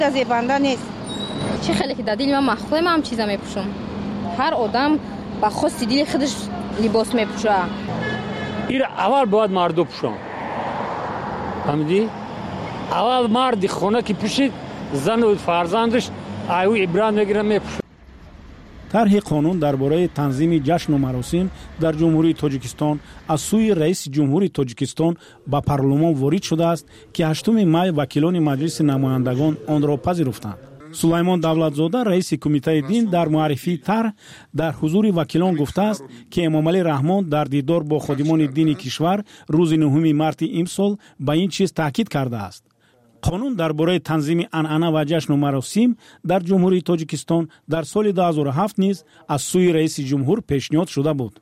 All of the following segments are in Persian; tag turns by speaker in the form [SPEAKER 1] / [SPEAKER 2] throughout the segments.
[SPEAKER 1] زیبنده نیست.
[SPEAKER 2] چه خیلی که دادیل من مخفوله من هم چیزا میپوشم. هر آدم با خواست دیل خودش لباس میپوشه.
[SPEAKER 3] این اول باید مردو پوشن. فهمیدی؟ اول مرد خونه که پوشید زن و فرزندش ایو عبرت میگیره میپوشه.
[SPEAKER 4] طرح قانون درباره تنظیم جشن و مراسم در جمهوری تاجیکستان از سوی رئیس جمهوری تاجیکستان به پارلمان وارد شده است که 8 می وکیلان مجلس نمایندگان آن را پذیرفتند. سلیمان دولتزاده رئیس کمیته دین در معرفی طرح در حضور وکیلان گفته است که امامعلی رحمان در دیدار با خادمان دینی کشور روز 9 مارس امسال به این چیز تاکید کرده است. قانون درباره تنظیم عنعنه و جشن و مراسم در جمهوری تاجیکستان در سال 2007 نیز از سوی رئیس جمهور پیشنهاد شده بود.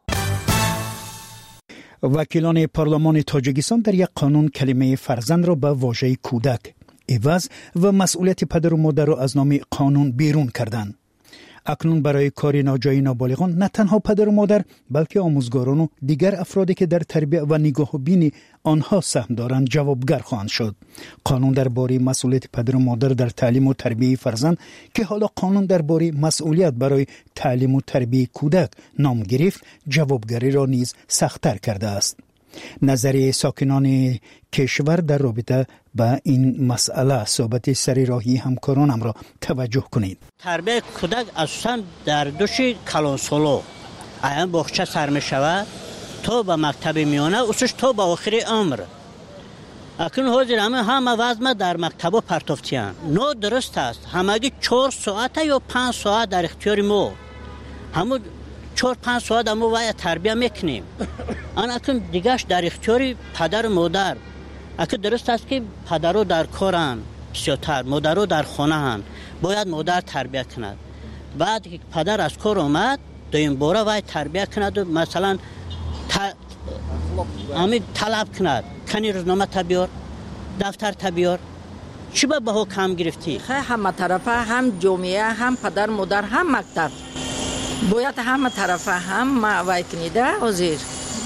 [SPEAKER 5] وکیلان پارلمان تاجیکستان در یک قانون کلمه فرزند را به واژه کودک عوض و مسئولیت پدر و مادر را از نام قانون بیرون کردند. اکنون برای کار ناجای نابالغان نه تنها پدر و مادر بلکه آموزگاران و دیگر افرادی که در تربیت و نگاه و بین آنها سهم دارند جوابگر خواهند شد. قانون درباره مسئولیت پدر و مادر در تعلیم و تربیت فرزند که حالا قانون درباره مسئولیت برای تعلیم و تربیت کودک نام گرفت، جوابگری را نیز سخت‌تر کرده است. نظر ساکنان کشور در رابطه با این مسئله صحبت سری راهی همکارانم را توجه کنید.
[SPEAKER 6] تربیت کودک اساساً در دوش کلانسولو ایام بخچه سر می شود تا به مکتب میانه اوسش تا به آخر عمر. اکنون حاضر همه وزمه در مکتب پرتافتیان. نو درست است. همگی 4 ساعت یا 5 ساعت در اختیار ما. همون 4-5 ساعت ما باید تربیت میکنیم. آن اکنون دیگهش در اختیار پدر و مادر. اکنون درست است که پدرو در کارن بسیارتر، مادرو در خانه هن. باید مادر تربیت کند. بعد که پدر از کار آمد دویم باره باید تربیت کند و مثلا طلب کند کنی روزنامه تبیار، دفتر تبیار. چی به ها کم گرفتی؟
[SPEAKER 1] همه طرفه، هم جامعه، هم پدر مادر، هم مکتب. باید همه طرفه هم وای کنیده حاضر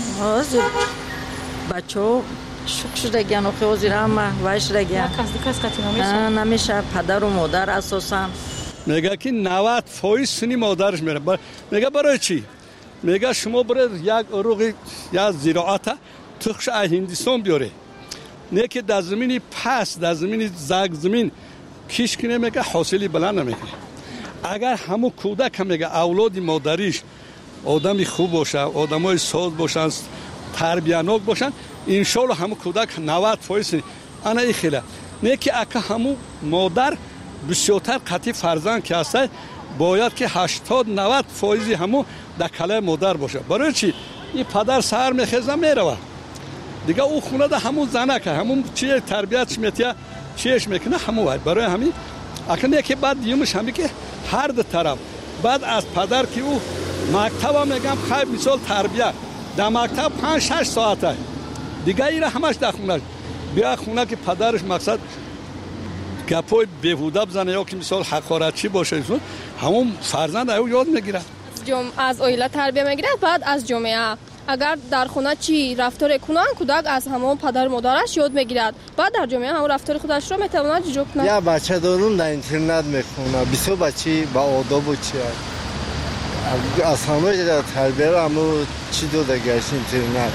[SPEAKER 1] بچه ها شک شده گیان و حاضر هم وای شده گیان نمیشه. پدر و مادر اساسا
[SPEAKER 7] میگه که 90% سنی مادرش میره. میگه برای چی؟ میگه شما برای یک عروقی یا زراعت تخش هندوستان بیاره، نه که در زمینی پس در زمینی زگ زمین کیش کنه. میگه حاصلی بلند نمیگه. اگر همون کودک هم میگه اولاد مادریش آدمی خوب باشه، آدمای ساز باشن، تربیتناک باشن، انشالله همون کودک 90% انا ای خیلی نه که اگه همون مادر بسیارتر قطعی فرزند که هسته باید که 80-90% همون در کله مادر باشه. برای چی؟ این پدر سر میخیزه میروه دیگه او خونه ده همون زنه که همون چی تربیتش میتیه چیش میکنه همون باید. برای همین اکنه که بعد دیومش همی که هر دو طرف بعد از پدر که او مکتب هم میگم خیلی مثال تربیت در مکتب 5-6 ساعته دیگه ایره همش در خونه بیا خونه که پدرش مقصد گپای بیهوده بزنه یا که مثال حقارت چی باشه همون فرزند او یاد میگیره.
[SPEAKER 2] از اویله تربیت میگیره. بعد از جامعه اگر در خونه چی رفتار کنن کودک از همون پدر مادرش یاد میگیرد. بعد در جامعه همون رفتار خودش رو میتونه جوک کنه.
[SPEAKER 8] یا بچه دارون در اینترنت میخونه بسیار بچه با آداب و چی از همه در تربیه رو همون چی داده گشت اینترنت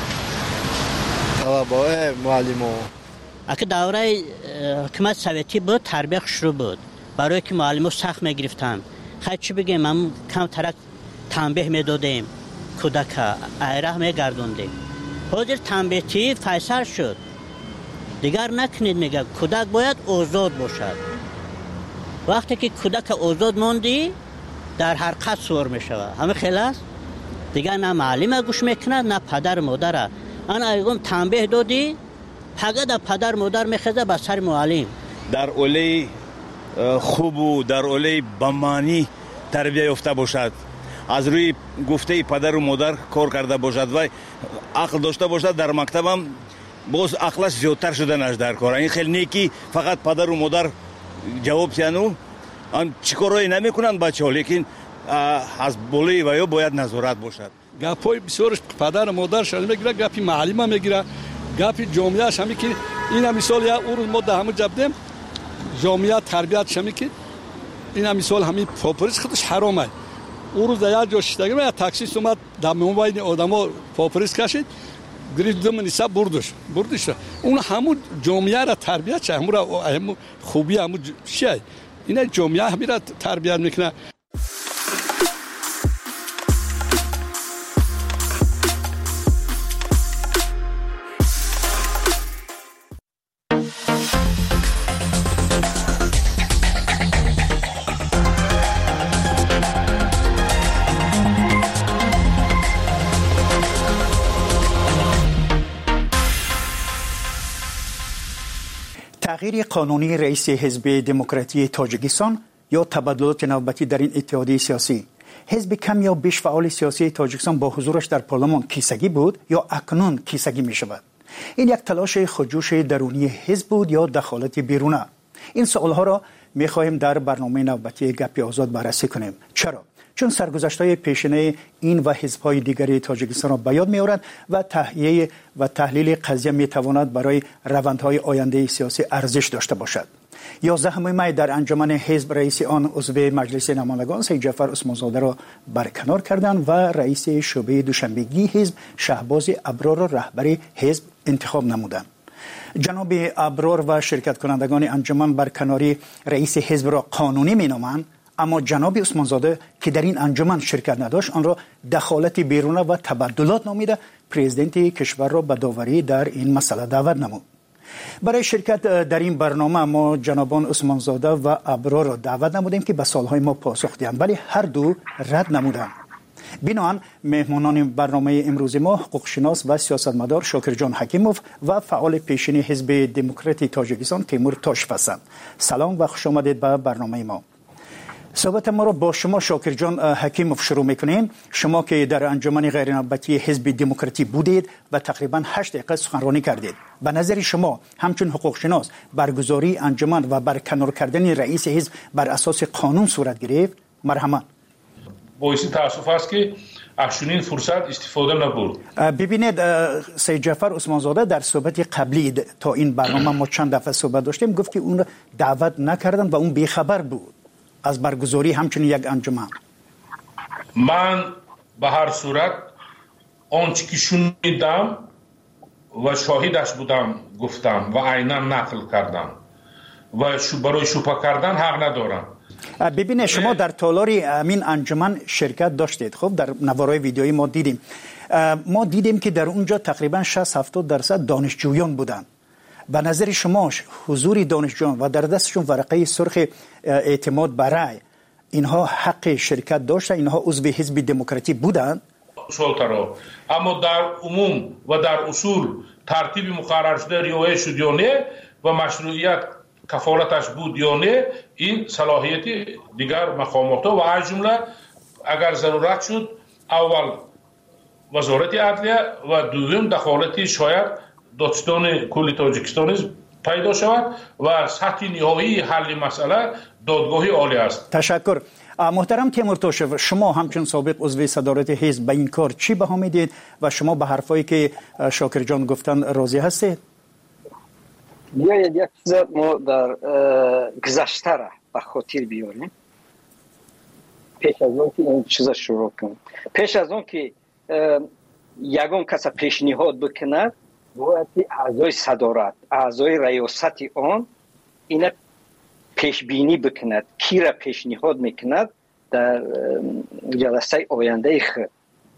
[SPEAKER 8] طلبه معلم ها.
[SPEAKER 6] اگه دوره حکومت سویتی بود تربیه شروع بود برای که معلم ها سخت میگرفتن. خیلی چی بگیم هم کم ترک تنبیه میدادیم کودک ایره میگردوندیم. حاضر تنبیهی فیصل شد دیگر نکنید. میگه کودک باید آزاد باشد. وقتی که کودک آزاد موندی در حرکت سور میشود. همه خیلی است دیگر نه معلم گوش میکنه نه پدر مادر. انا ایگم تنبیه دادی فقط پدر مادر میخزه به سر معلم.
[SPEAKER 9] در اولی خوب و در اولی بمانی تربیت یافته باشد، از روی گفته پدر و مادر کار کرده باشد و عقل داشته باشد. در مکتب هم باز عقلش زیادتر شدنش در کار. این خیلی نیکی فقط پدر و مادر جواب تیانو آن چیکارایی نمیکنن بچه ها، لیکن از بالای و یا باید نظارت باشد.
[SPEAKER 7] گپای بسیارش پدر و مادر شده میگیره، گپی معلم هم میگیره، گپی جامعهش همی که این مثال یا اون ما ده همون جبدیم جامعه تربیت شمی که این مثال همین پاپریس خودش حرامه. او روز در یک جا شدگی یا تاکسی اومد در موبایل آدما پاپریس کشید گرفت دم نیسا بردش اون همون جامعه را تربیت چه همون خوبی همون چیه اینا جامعه همین را تربیت میکنه.
[SPEAKER 5] تغییر قانونی رئیس حزب دموکراتی تاجیکستان یا تبادلات نوبتی در این اتحادیه سیاسی، حزب کم یا بیش فعال سیاسی تاجیکستان با حضورش در پارلمان کیسگی بود یا اکنون کیسگی می شود؟ این یک تلاش خودجوش درونی حزب بود یا دخالت بیرونه؟ این سوالها را می خواهیم در برنامه نوبتی گپ آزاد بررسی کنیم. چرا؟ چون سرگذشت‌های پیشینه این و حزب‌های دیگری تاجیکستان را به یاد می‌آورد و تحلیل و تحلیل قضیه می‌تواند برای روندهای آینده سیاسی ارزش داشته باشد. 11 می در انجمن حزب رئیس آن عضو مجلس نمایندگان سید جعفر عثمانزاده را برکنار کردند و رئیس شعبه دوشنبگی حزب شهباز ابرار را رهبر حزب انتخاب نمودند. جناب ابرار و شرکت کنندگان انجمن برکناری رئیس حزب را قانونی می‌نامند، اما جناب عثمانزاده که در این انجمن شرکت نداشت آن را دخالت بیرونه و تبادلات نامیده پرزیدنت کشور را به داوری در این مسئله دعوت نمود. برای شرکت در این برنامه ما جنابان عثمانزاده و ابرار را دعوت نمودیم که به سوالهای ما پاسخ دهند، ولی هر دو رد نمودند. بنابراین مهمانان برنامه امروز ما حقوقشناس و سیاستمدار شاکرجان حکیموف و فعال پیشین حزب دموکراتی تاجیکستان تیمور تاشف هستند. سلام و خوش آمدید به برنامه ما. صحبت ما را با شما شاکرجان حکیموف شروع میکنیم. شما که در انجمن غیرنوبتی حزب دموکراتی بودید و تقریبا 8 دقیقه سخنرانی کردید، به نظر شما همچون حقوق شناس برگزاری انجمن و برکنار کردن رئیس حزب بر اساس قانون صورت گرفت؟ مرحمت.
[SPEAKER 10] باعث تاسف است که اکنون فرصت استفاده نبود.
[SPEAKER 5] ببینید سید جعفر عثمانزاده در صحبت قبلی تا این برنامه ما چند دفعه صحبت داشتیم گفت که اون دعوت نکردن و اون بیخبر بود از برگزاری همچنین یک انجمن.
[SPEAKER 10] من به هر صورت آنچه که شنیدم و شاهدش بودم گفتم و عینا نقل کردم و برای شوپه کردن حق ندارم.
[SPEAKER 5] ببینید شما در تالار امین انجمن شرکت داشتید. خب در نوارای ویدیویی ما دیدیم که در اونجا تقریبا 60-70% دانشجویان بودند. به نظر شما حضور دانشجویان و در دستشون ورقه سرخ اعتماد برای اینها حق شرکت داشتن؟ اینها عضو حزب دموکراتی بودند؟
[SPEAKER 10] اما در عموم و در اصول ترتیب مقرر شده رعایت شد یا نه و مشروعیت کفالتش بود یا نه، این صلاحیت دیگر مقامات و از جمله اگر ضرورت شد اول وزارت عدلیه و دوم دخالت شاید دادستان کل تاجیکستان پیدا شود و سطح نهایی حل مسئله دادگاه عالی است.
[SPEAKER 5] تشکر. محترم تیمور تاشف، شما همچون سابق عضو صدارت حزب به این کار چی بها میدید و شما به حرفایی که شاکر جان گفتن راضی هستید؟
[SPEAKER 11] یک چیز ما در گذشته را به خاطر بیاریم پیش از اون که این چیز شروع کنیم. پیش از اون که یگان کس پیشنهاد بکند باید اعضای صدارت، اعضای ریاست آن اینا پیش بینی بکند کی را پیشنهاد میکند در جلسه آینده خود.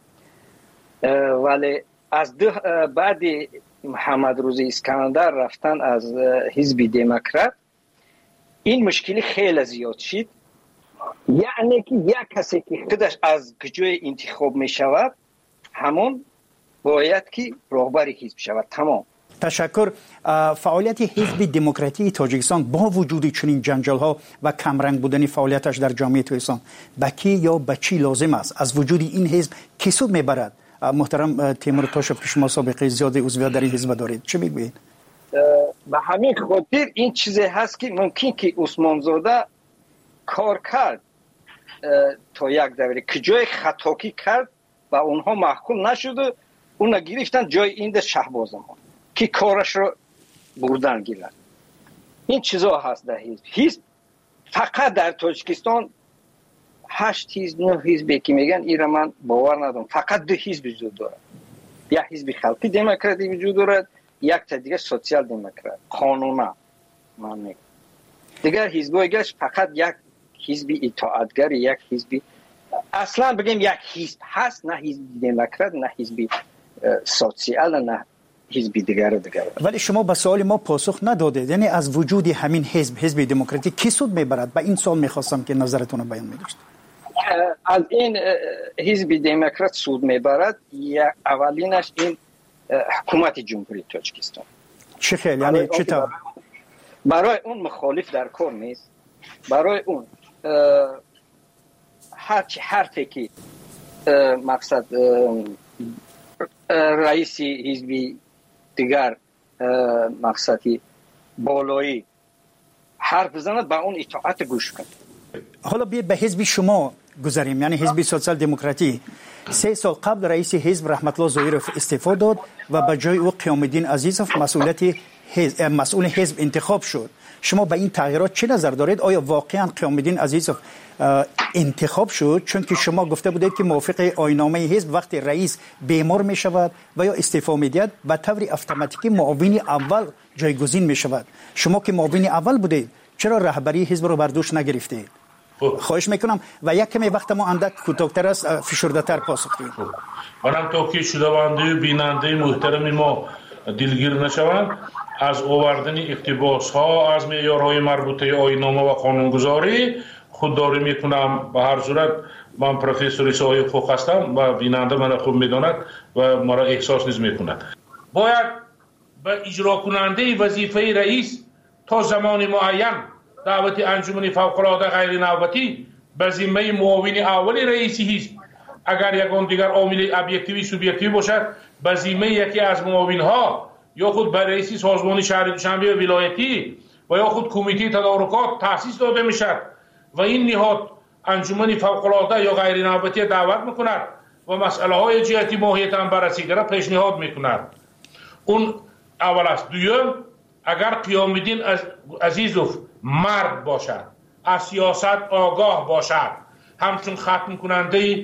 [SPEAKER 11] ولی از بعد محمد روزی اسکندر رفتن از حزب دموکرات این مشکلی خیلی زیاد شد، یعنی که یک کسی که خودش از جای انتخاب می شود همون باید که رهبر حزب شود. تمام.
[SPEAKER 5] تشکر. فعالیت حزب دموکراتی تاجیکستان با وجود چنین جنجال ها و کمرنگ بودن فعالیتش در جامعه تاجیکستان به کی یا به چی لازم است؟ از وجود این حزب کی سود میبرد؟ محترم تیمور تاشف، شما سابقه زیاد عضویت در این حزب دارید، چه میگویید؟
[SPEAKER 11] به همین خاطر این چیزی هست که ممکن که عثمانزاده کار کرد تا یک دوره که جای خطاکی کرد و اونها محکوم نشد، اون گرفتن جای این شهباز ما که کارش رو بردن گیرد. این چیزا هست در حزب فقط در تاجیکستان 8 حزب 9 حزب که میگن ایرا من باور ندارم. فقط 2 حزب وجود دارد. یک حزب خلقی دموکراتی وجود دارد، یک تا دیگه سوسیال دموکرات قانونا. من میگم دیگر حزب‌ها فقط یک حزب اطاعتگر، یک حزب اصلا بگیم یک حزب هست، نه حزب دموکرات، نه حزب سوسیال، نه حزب دیگر.
[SPEAKER 5] ولی شما به سوال ما پاسخ ندادید. یعنی از وجود همین حزب دموکراتی کی سود میبرد؟ به این سوال میخواستم که نظرتون رو بیان می‌داشت.
[SPEAKER 11] از این حزب دموکرات سود میبرد. اولینش این حکومت جمهوری تاجیکستان.
[SPEAKER 5] چه خیلی؟ یعنی چه تا؟
[SPEAKER 11] برای اون مخالف در کار نیست. برای اون حرفی که مقصد رئیس حزب دیگر مقصدی بالایی حرف بزند با اون اطاعت گوش کن.
[SPEAKER 5] حالا بیاید به حزب شما گذاریم، یعنی حزب سوسیال دموکراتی. 3 سال قبل رئیس حزب رحمت الله ظاهرов استعفا داد و به جای او قیام الدین عزیزов مسئول حزب انتخاب شد. شما به این تغییرات چه نظر دارید؟ آیا واقعا قیام الدین عزیزov انتخاب شد چون که شما گفته بودید که موافق آیین‌نامه حزب وقتی رئیس بیمار می شود و یا استعفا می‌دهد به طور اتوماتیکی معاون اول جایگزین می شود؟ شما که معاون اول بودید چرا رهبری حزب رو بر دوش نگرفتید؟ خواهش میکنم و یک کمی وقت ما اندک کوتاه‌تر است، فشرده‌تر پاسخ دهید.
[SPEAKER 10] منم تا که شنونده و بیننده محترم ما دلگیر نشوند از آوردن اقتباس ها از معیارهای مربوطه آیین‌نامه و قانونگذاری خودداری میکنم. به هر صورت من پروفسور عیسی فوق هستم و بیننده من خوب میداند و مرا احساس نیز میکند. باید به اجرا کننده وظیفه رئیس تا زمان معین دعوت انجمن فوق‌العاده غیر نوبتی به ذمه معاون اول رئیس حزب، اگر یگان دیگر عامل ابجکتیوی سوبژکتیوی باشد به ذمه یکی از معاون‌ها یا خود به رئیس سازمان شهری دوشنبه ولایتی و یا خود کمیته تدارکات تأسیس داده میشد و این نهاد انجمن فوق‌العاده یا غیر نوبتی دعوت میکند و مسئله های جهتی ماهیت هم بررسی را پیشنهاد میکند. اون اول است. دوم، اگر قیام الدین عزیزov مرد باشد، از سیاست آگاه باشد، همچون ختم کننده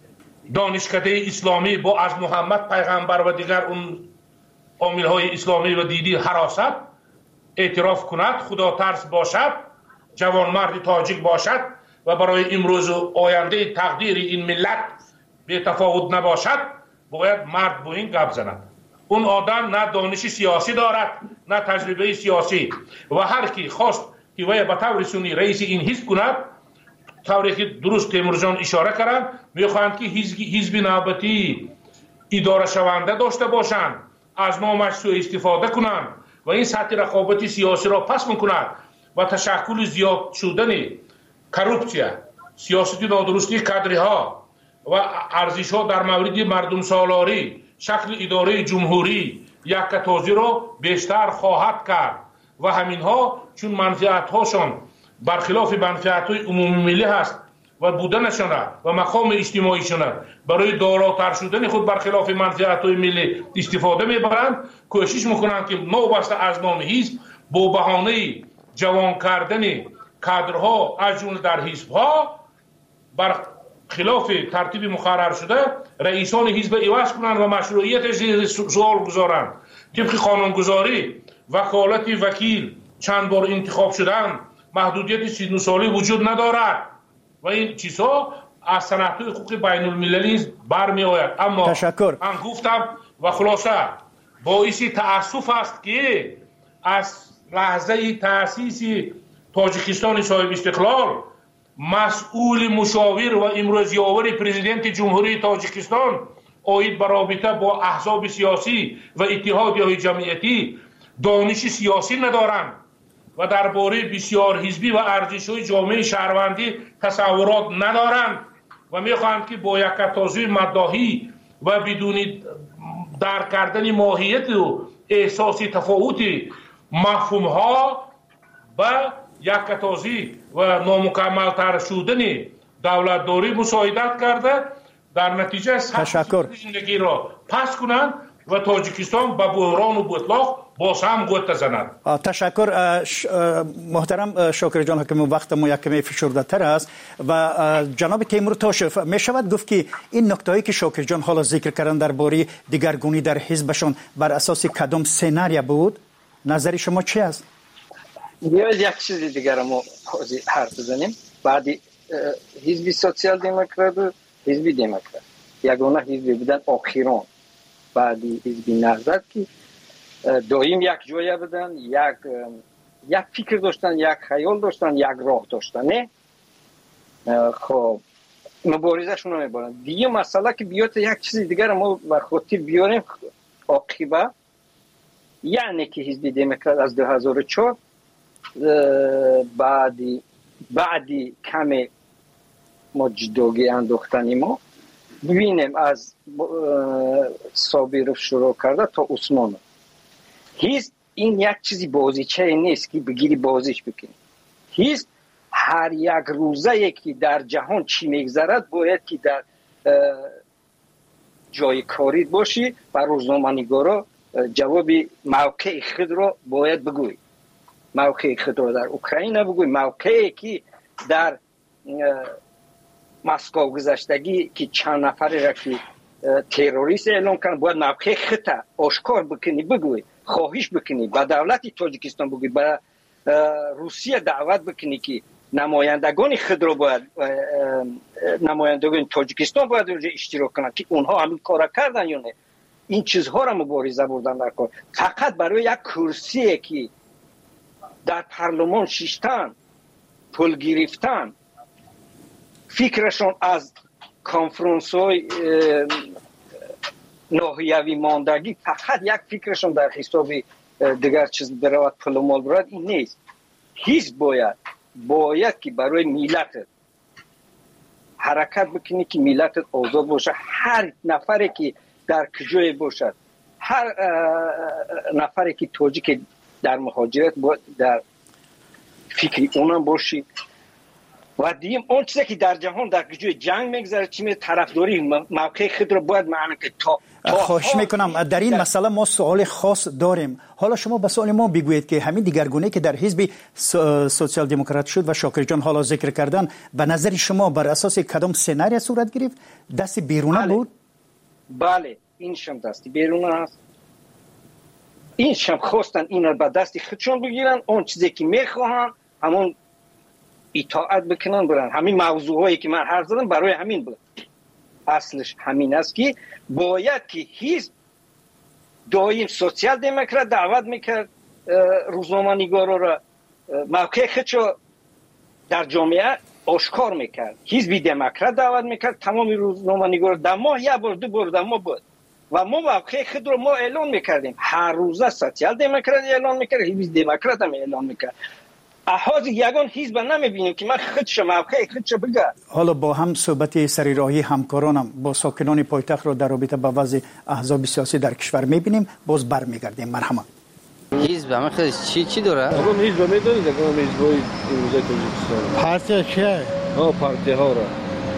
[SPEAKER 10] دانشکده اسلامی با از محمد پیغمبر و دیگر اون عامل های اسلامی و دینی حراست اعتراف کند، خدا ترس باشد، جوان مرد تاجیک باشد و برای امروز و آینده تقدیر این ملت به تفاوت نباشد، باید مرد با این گپ زند. اون آدم نه دانش سیاسی دارد نه تجربه سیاسی و هر کی خواست که وی به طور سنی رئیس این حزب کند، طوری که درست تیمور جان اشاره کردند، میخواهند که حزب نوبتی اداره شونده داشته باشند، از نامش سوء استفاده کنند و این سطح رقابت سیاسی را پس میکند و تشکل زیاد شدن کروپسیا، سیاست نادرستی کادرها و ارزش ها در مورد مردم سالاری، شکل اداره جمهوری یک کتازی را بیشتر خواهد کرد و همین ها چون منفعت هاشون برخلاف منفعت های عمومی ملی هست و بودنشان و مقام اجتماعیشان برای داراتر شدن خود برخلاف منفعت های ملی استفاده میبرند، کوشش میکنند که نوبسته از نام حزب با بهانه جوان کردن کادرها از جمله در حزب ها بر خلاف ترتیب مقرر شده رئیسان حزب عوض کنند و مشروعیت سوال گذارند. طبق قانونگذاری وکالت وکیل چند بار انتخاب شدن، محدودیت 39 ساله وجود ندارد و این چیزها از سنت‌های حقوق بین المللی برمی آید. اما من گفتم و خلاصه باعث تأسف است که از لحظه تأسیس تاجیکستان صاحب استقلال مسئول مشاور و امروزیاور پرزیدنت جمهوری تاجیکستان آید به رابطه با احزاب سیاسی و اتحادیه‌های جمعیتی دانش سیاسی ندارند و درباره بسیار حزبی و ارزش‌های جامعه شهروندی تصورات ندارند و می‌خواهند که با یک کتازی مداحی و بدون درک کردن ماهیت و احساس تفاوت مفهوم‌ها و یک کتازی و نامکمل‌تر شدن دولتداری مساعدت کرده در نتیجه سطح زندگی را پس کنند و تاجیکستان به بحران و بطلاق باز هم گوت زند.
[SPEAKER 5] تشکر محترم شاکر جان حکیم. وقت ما یکمی فشرده تر است و جناب تیمور تاشف می شود گفت که این نکتهایی که شاکر جان حالا ذکر کردن درباره دیگرگونی در حزبشون بر اساس کدام سناریو بود؟ نظر شما چی است؟
[SPEAKER 11] یک چیز دیگر ما حرف بزنیم. بعدی حزب سوسیال دموکرات و حزب دموکرات یگانه حزب بودن آخران. بعدی حزب نهضت که دائم یک جای بودن، یک فکر داشتن، یک خیال داشتن، یک راه داشتن. نه خب مبارزه شون رو میبرن. دیگه مسئله که بیاد یک چیز دیگر ما بر خاطر بیاریم عاقبه، یعنی که حزب دموکرات از 2004 بعدی کمی ما جداگی انداختنی ما ببینیم از صابرов شروع کرده تا عثمان. هیچ این یک چیزی بازیچه نیست که بگیری بازیش بکنی. هیچ هر یک روزه که در جهان چی میگذرد باید که در جای کاری باشی و روزنامه‌نگارا جواب موقع خود را باید بگوی. موقع خود را در اوکراین بگوی، موقعی که در مسکو گذشتگی که چند نفری را که تروریست اعلام کردن باید موقع خود آشکار بکنی، بگوی، خواهش بکنی، به دولت تاجیکستان بگوی، به روسیه دعوت بکنی که نمایندگان خود را باید نمایندگان تاجیکستان باید اونجا اشتراک کنند که اونها همین کار کردن یا نه. این چیزها را مبارزه بردن در کار. فقط برای یک کرسی که در پارلمان شیشتن پول گرفتن، فکرشون از کنفرانس های ناحیوی ماندگی فقط یک فکرشون در حساب دیگر چیز برود پول و مال برود، این نیست. هیچ باید که برای ملت حرکت بکنی که ملت آزاد باشه. هر نفری که در کجای باشد، هر نفری که تاجیک در مهاجرت باید در فکری اونم باشی. و دیم اون چیزی که در جهان در کجای جنگ میگذره چی می طرفداری موقع خود رو باید معنی که تا
[SPEAKER 5] خواهش میکنم در این مسئله ما سوال خاص داریم. حالا شما به سوال ما بگویید که همین دیگرگونی که در حزب سوسیال دموکرات شد و شاکر جان حالا ذکر کردن، به نظر شما بر اساس کدام سناریو صورت گرفت؟ دست بیرونه بود؟
[SPEAKER 11] بله این شم دستی بیرونه است. این شم خواستن اینا به دستی خودشون بگیرن، اون چیزی که میخواهن همون اطاعت بکنن برن. همین موضوعایی که من حرف زدم برای همین بود. اصلش همین است که باید که حزب دائم سوسیال دموکرات دعوت میکرد روزنامه‌نگارا را موقع خودشو در جامعه آشکار میکرد. حزب دموکرات دعوت میکرد تمام روزنامه‌نگارا در ماه یک بار دو بار در ماه بود و ما موقع خود رو ما اعلان میکردیم. هر روزه سوسیال دموکرات اعلان میکرد، حزب دموکرات هم اعلان میکرد. احاز یگان حزب نمیبینیم که من خودش موقع خودش بگه.
[SPEAKER 5] حالا با هم صحبت سری راهی همکارانم با ساکنان پایتخت رو در رابطه با وضع احزاب سیاسی در کشور میبینیم. باز برمیگردیم. مرحبا.
[SPEAKER 12] حزب هم خیلی چی داره؟
[SPEAKER 13] آقا حزب میدونید که حزبای امروزه تاجیکستان
[SPEAKER 8] پارتی چیه؟
[SPEAKER 13] پارتی ها را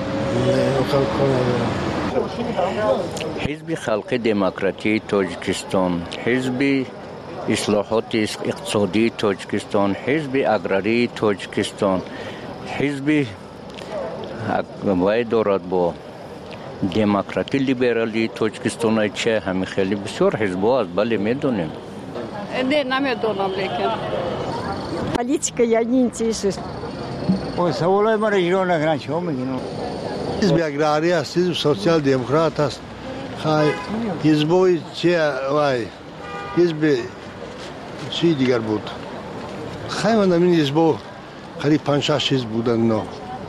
[SPEAKER 14] حزب خلق دموکراتی تاجیکستان، حزب اصلاحات اقتصادی تاجیکستان، حزب اگراری تاجیکستان، حزب وای دارد با دموکراتی لیبرالی تاجیکستان. چه همین خیلی بسیار حزب‌ها است. بله میدونیم.
[SPEAKER 15] نه نمیدونم لیکن
[SPEAKER 16] политика я не интересуюсь.
[SPEAKER 17] ой سوالای ما را ایران نکنن چه میگین؟
[SPEAKER 18] حزب اگراری است، حزب سوسیال دموکرات است. حزبای چه وای حزب چی دیگر بود؟ خیلی من این حزب قریب 5-6 حزب بودن. نه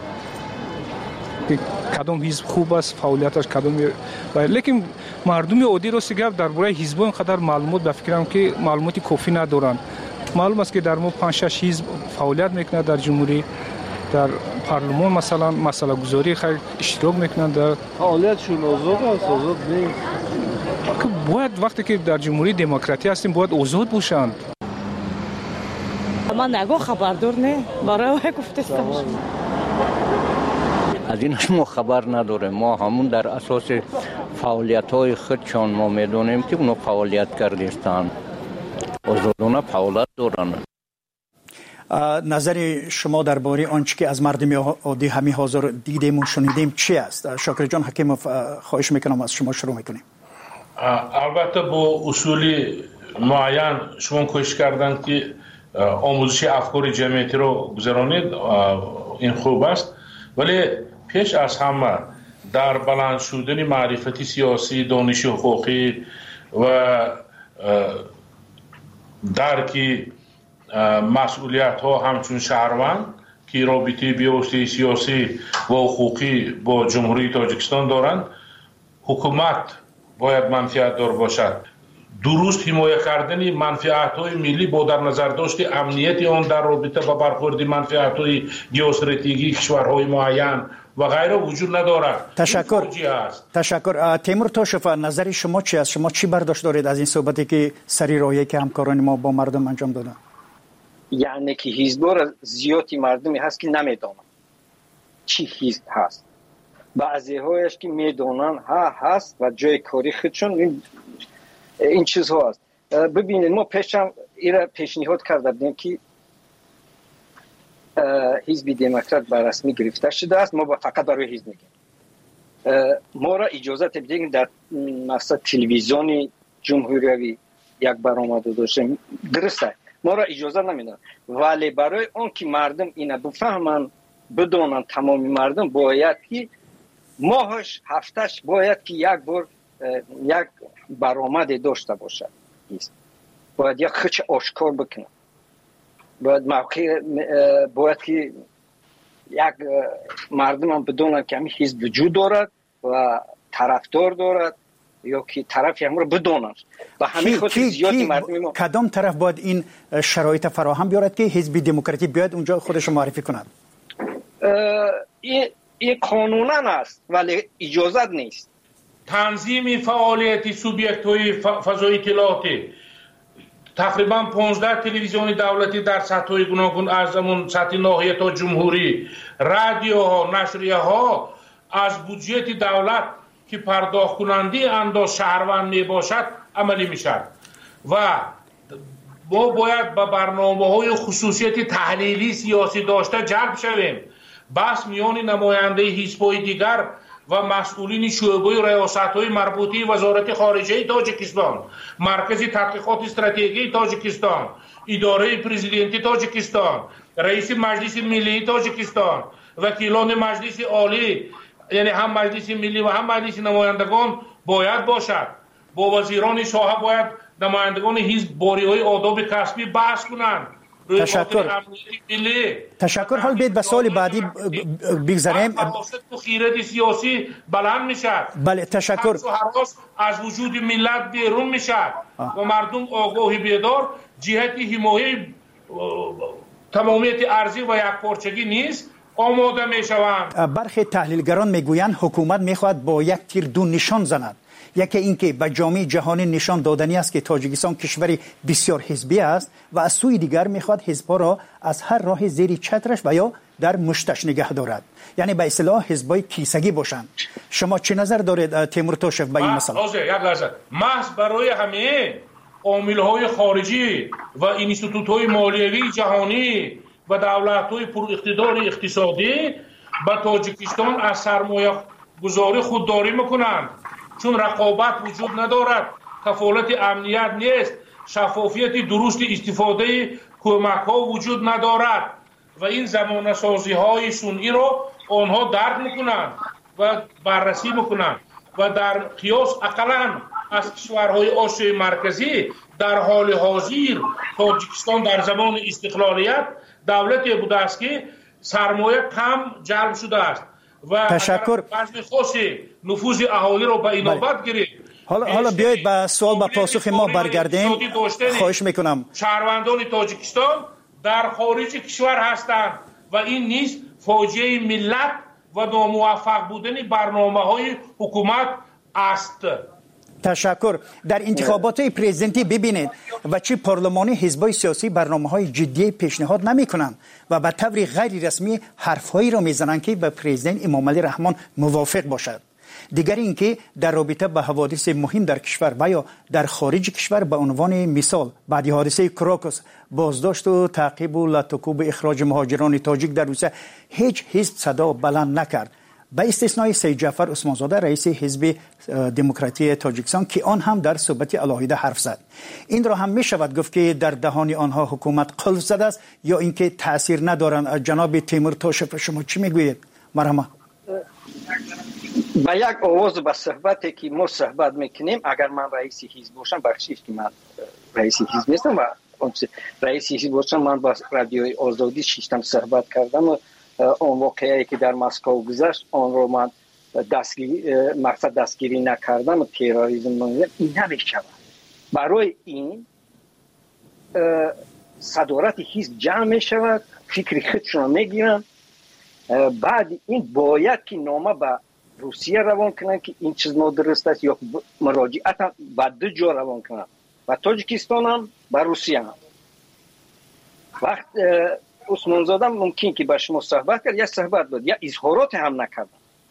[SPEAKER 19] کدام حزب خوب است، فعالیتش کدام، لیکن مردم عادی راست گپ درباره حزب اینقدر معلومات به فکرم که معلوماتی کافی ندارن. معلوم است که در ما 5-6 حزب فعالیت میکنند در جمهوری، در پارلمان مثلا مسئله گذاری خیلی اشتراک میکنند. در
[SPEAKER 13] فعالیتشون آزاد نیست.
[SPEAKER 19] باید وقتی که در جمهوری دموکراتی هستیم باید آزاد باشند.
[SPEAKER 16] من نگاه خبردار نه برای گفتستم.
[SPEAKER 14] از اینش ما خبر نداریم. ما همون در اساس فعالیت های خودشان ما میدونیم که اونو فعالیت کردستان آزادانه فعالیت دارن.
[SPEAKER 5] نظر شما درباره آنچه که از مردم عادی همین حاضر دیدیم و شنیدیم چی است؟ شاکر جان حکیموف خواهش میکنم از شما شروع میکنیم.
[SPEAKER 10] البته با اصولی معین شما کوشش کردن که آموزش افکار جمعیتی رو گذرانید، این خوب است، ولی پیش از همه در بلند شدن معرفت سیاسی، دانش حقوقی و درک مسئولیت ها همچون شهروند که رابطه بیوسته سیاسی و حقوقی با جمهوری تاجیکستان دارند، حکومت باید منفعت دار باشد. درست حمایت کردن منفعت های ملی با در نظر داشت امنیت آن در رابطه با برخورد منفعت های جیوستراتژیک کشورهای معین و غیره وجود ندارد.
[SPEAKER 5] تشکر. تیمور تاشف، نظر شما چی است؟ شما چی برداشت دارید از این صحبتی که سری راهی که همکاران ما با مردم انجام دادن؟
[SPEAKER 11] یعنی که حزب زیادی مردمی هست که نمیدونن چی حزب هست، بعضی هایش که میدونن هست و جای کاری خودشون این چیزها هست. ببینید ما پیشم ایره پیشنهاد کرده بودیم که حزب دموکرات به رسمی گرفته شده است، ما فقط برای حزب میگیم. ما را اجازه بدین در مثلا تلویزیون جمهوری یک برآمده داشتیم، درسته ما را اجازه نمیدن، ولی برای اون که مردم اینا بفهمن بدونن، تمامی مردم باید که ماهش هفتش باید که یک بار یک برآمده داشته باشد، باید یک خچ آشکار بکنه، باید باید که یک مردم هم بدونن که همین حزب وجود دارد و طرفدار دارد یا که طرف هم رو بدونن و همین خود زیادی مردم ما.
[SPEAKER 5] کدام طرف باید این شرایط فراهم بیارد که حزب دموکراتی بیاد اونجا خودش معرفی کند؟
[SPEAKER 11] این قانونا است ولی اجازت نیست.
[SPEAKER 10] تنظیم فعالیت سوبیکت های فضای اطلاعاتی، تقریبا 15 تلویزیون دولتی در سطح گوناگون از همون سطح ناحیه تا جمهوری، رادیوها، نشریه ها از بودجه دولت که پرداخت کننده انداز شهروند می باشد عملی می شد و ما باید با برنامه های خصوصیت تحلیلی سیاسی داشته جلب شویم. بس میان نماینده حزب‌های دیگر و مسئولین شعبه ریاست‌های مربوطه وزارت خارجه تاجیکستان، مرکز تحقیقات استراتژی تاجیکستان، اداره پرزیدنتی تاجیکستان، رئیس مجلس ملی تاجیکستان، وکیلان مجلس عالی، یعنی هم مجلس ملی و هم مجلس نمایندگان باید باشد. با وزیران ساحه باید نمایندگان حزب باری‌های آداب کسبی بحث کنند.
[SPEAKER 5] تشکر. حال بیت به سال بعدی بگذاریم.
[SPEAKER 10] خیرات سیاسی بلند میشد.
[SPEAKER 5] بله تشکر.
[SPEAKER 10] از وجود ملت بیرون میشد و مردم آگاهی بیدار جهت حمایت تمامیت ارضی و یکپارچگی نیست آماده میشوند.
[SPEAKER 5] برخی تحلیلگران میگویند حکومت میخواهد با یک تیر دو نشان زند. یکی اینکه به جامعه جهانی نشان دادنی است که تاجیکستان کشوری بسیار حزبی است و از سوی دیگر میخواد حزب‌ها را از هر راه زیر چترش و یا در مشتش نگه دارد، یعنی به اصطلاح حزب‌های کیسگی باشند. شما چه نظر دارید تیمور تاشف به این مسئله؟
[SPEAKER 10] یک لحظه. محض برای همه عامل‌های خارجی و اینستیتوت‌های مالیوی جهانی و دولت‌های پر اقتدار اقتصادی به تاجیکستان از سرمایه گذاری خودداری میکنند، چون رقابت وجود ندارد، کفالت امنیت نیست، شفافیت درست استفاده کمک ها وجود ندارد و این زمانه سازی های سنئی را آنها درک میکنند و بررسی میکنند و در قیاس اقلا از کشورهای آسیای مرکزی در حال حاضر تاجیکستان در زمان استقلالیت دولتی بوده است که سرمایه کم جلب شده است و
[SPEAKER 5] تشکر.
[SPEAKER 10] بعضی خاصی نفوذ اهالی رو به اینابت گرفت.
[SPEAKER 5] حالا بیایید به سوال و پاسخ ما برگردیم. خواهش میکنم.
[SPEAKER 10] شهروندان تاجیکستان در خارج کشور هستند و این نیست فاجعه ملت و ناموفق بودن برنامه های حکومت است.
[SPEAKER 5] تشکر. در انتخابات پرزیدنتی ببینید و چی پارلمانی حزبای سیاسی برنامه‌های جدی پیشنهاد نمی‌کنند و به طور غیر رسمی حرف‌هایی را می‌زنند که به پرزیدنت امام علی رحمان موافق باشد. دیگر اینکه در رابطه با حوادث مهم در کشور و یا در خارج کشور به عنوان مثال بعد حادثه کراکوس، بازداشت و تعقیب و لطکوب اخراج مهاجران تاجیک در روسیه هیچ حزب صدا بلند نکرد، به استثنای سید جعفر عثمانزاده رئیس حزب دموکراتی تاجیکستان که آن هم در صحبت علاهیده حرف زد. این را هم می شود گفت که در دهان آنها حکومت قلب زده است یا اینکه تاثیر ندارند. جناب تیمور توشف شما چی میگویید؟ مرحبا.
[SPEAKER 11] با یک آواز به صحبتی که ما صحبت میکنیم، اگر من رئیس حزب باشم، بخشید که من رئیس حزب نیستم و رئیس حزب باشم، من با رادیوی آزادی شیشتم صحبت کردم و اون واقعی که در مسکو گذشت آن رو من مقصد دستگیری نکردم و تروریسم نمیدونم، این نمیشود. برای این صدارت حزب جمع میشود، فکر خودشون میگیرن، بعد این باید که نامه به روسیه روان کنن که این چیز نادرست است یا مراجعت هم به دو جا روان کنن و تاجیکستان هم به روسیه هم. وقت عثمانزاده ممکن که با شما صحبت کرد، یا صحبت بود یا اظهارات هم نکردن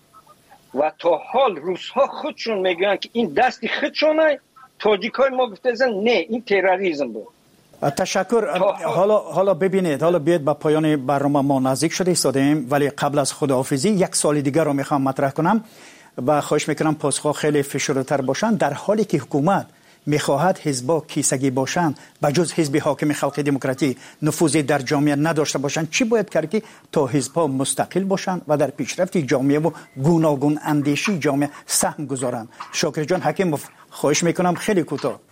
[SPEAKER 11] و تا حال روس‌ها خودشون میگن که این دستی خودشونه، تاجیکای ما گفته نه این تروریسم بود.
[SPEAKER 5] تشکر. حالا ببینید، حالا بیاید به پایان برنامه ما نزدیک شده ایستادیم، ولی قبل از خداحافظی یک سوال دیگر رو میخوام مطرح کنم و خواهش میکنم پاسخ خیلی فشرده‌تر باشن. در حالی که حکومت میخواهد حزب‌ها کیسگی باشند به جز حزب حاکم خلق دموکراتی نفوذی در جامعه نداشته باشند، چی باید کرد که تا حزب‌ها مستقل باشند و در پیشرفت جامعه و گوناگون اندیشی جامعه سهم گذارند؟ شاکر جان حکیم خواهش میکنم خیلی کوتاه.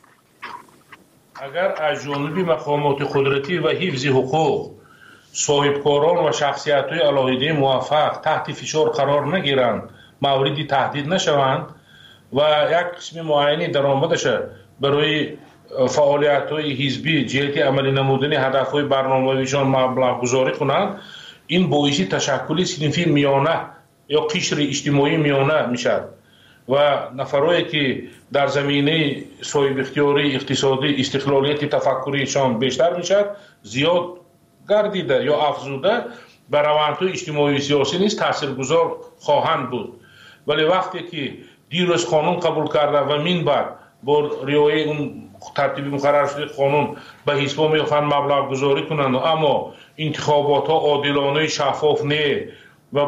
[SPEAKER 10] اگر از جانب مقامات قدرتی و حفظ حقوق صاحبکاران و شخصیت‌های علاهیده موفق تحت فشار قرار نگیرند، موردی تهدید نشوند و یک قسم معینی درآمدش برای فعالیت‌های حزبی جهت عملی نمودن هدف‌های برنامه‌ایشان مبلغ گذاری کنند، این باعث تشکل صنفی میانه یا قشر اجتماعی میانه میشد و نفرایی که در زمینه صاحب اختیاری اقتصادی استقلالیت تفکریشان بیشتر میشد، زیاد گردیده یا افزوده بر روندهای اجتماعی و سیاسی نیز تاثیرگذار خواهند بود. ولی وقتی که دیروز قانون قبول کرده و من بعد با رعایت اون ترتیبی مقرر شده قانون به حزب‌ها میخوان مبلغ گذاری کنند، اما انتخابات ها عادلانه شفاف نه و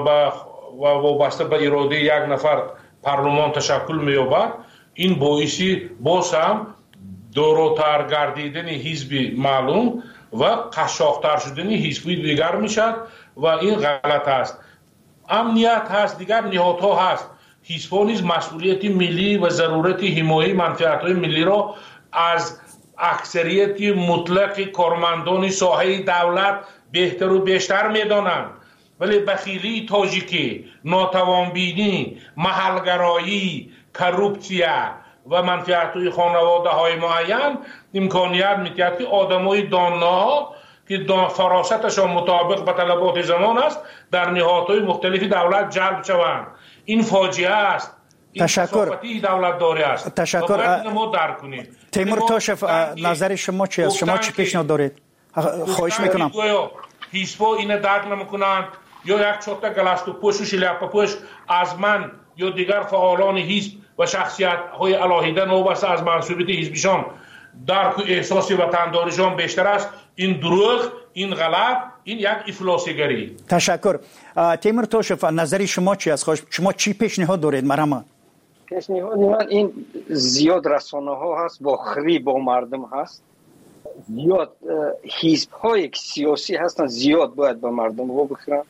[SPEAKER 10] وابسته به اراده یک نفر پارلمان تشکل می‌یابد، این باعثی باز هم دوراتر گردیدن حزب معلوم و قشاق‌تر شدن حزب دیگر میشد و این غلط است. امنیت هست، دیگر نهادها هست. حزب‌ها نیز مسئولیت ملی و ضرورت حمایت منفعت‌های ملی را از اکثریت مطلق کارمندان ساحه دولت بهتر و بیشتر می‌دانند. ولی بخیلی تاجیکی، ناتوانبینی، محلگرایی، کروپسیا و منفعت‌های خانواده‌های معین امکانیت می‌دهد که آدم‌های دانا که فراستشان مطابق به طلبات زمان است در نهادهای مختلف دولت جلب شوند. این فاجعه است.
[SPEAKER 5] تشکر.
[SPEAKER 10] این دولت داری است.
[SPEAKER 5] تشکر.
[SPEAKER 10] ما درک کنیم.
[SPEAKER 5] تیمور توشف نظر شما چی است؟ شما چی پیشنهاد دارید؟ خواهش میکنم.
[SPEAKER 10] حزب‌ها این درک نمی‌کنند یا یک چوت گلاست و پوش و شلیاپا پوش از من یا دیگر فعالان حزب و شخصیت‌های علاهیده نوبسته از منصوبیت حزبشان درک و احساس وطنداریشان بیشتر است. این دروغ، این غلط، این یک افلاسیگری.
[SPEAKER 5] تشکر. تیمور توشف نظر شما چی است؟ شما چی پیشنهاد دارید؟ مرحبا.
[SPEAKER 11] پیشنهاد من این زیاد رسانه ها هست با خری با مردم هست، زیاد حزب های سیاسی هستن، زیاد باید با مردم رو بخورن،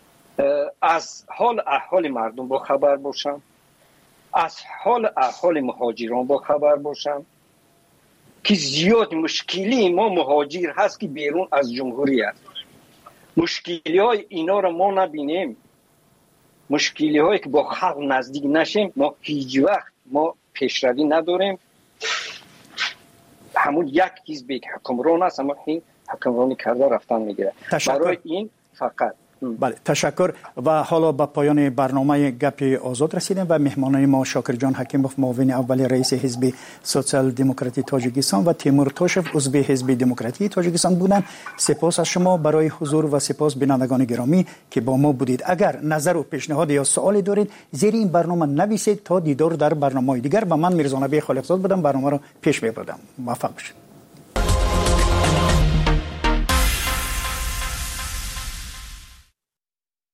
[SPEAKER 11] از حال احوال مردم با خبر باشن، از حال احوال مهاجران با خبر باشن که زیاد مشکلی ما مهاجر هست که بیرون از جمهوری هست. مشکلی های اینا رو ما نبینیم، مشکلی هایی که با خلق نزدیک نشیم، ما هیچ وقت ما پیشروی نداریم. همون یک حزب که حکمران است، اما این حکمرانی کرده رفتن میگیره. برای این فقط
[SPEAKER 5] بله تشکر. و حالا به پایان برنامه گپ آزاد رسیدیم و مهمانان ما شاکر جان حکیموف معاون اول رئیس حزب سوسیال دموکراتی تاجیکستان و تیمور توشف عضو حزب دموکراتی تاجیکستان بودند. سپاس از شما برای حضور و سپاس بینندگان گرامی که با ما بودید. اگر نظر و پیشنهاد یا سوالی دارید زیر این برنامه نویسید تا دیدار در برنامه‌های دیگر. و من میرزا نبی خالقزاد بودم برنامه را پیش می‌بردم. موفق باشید.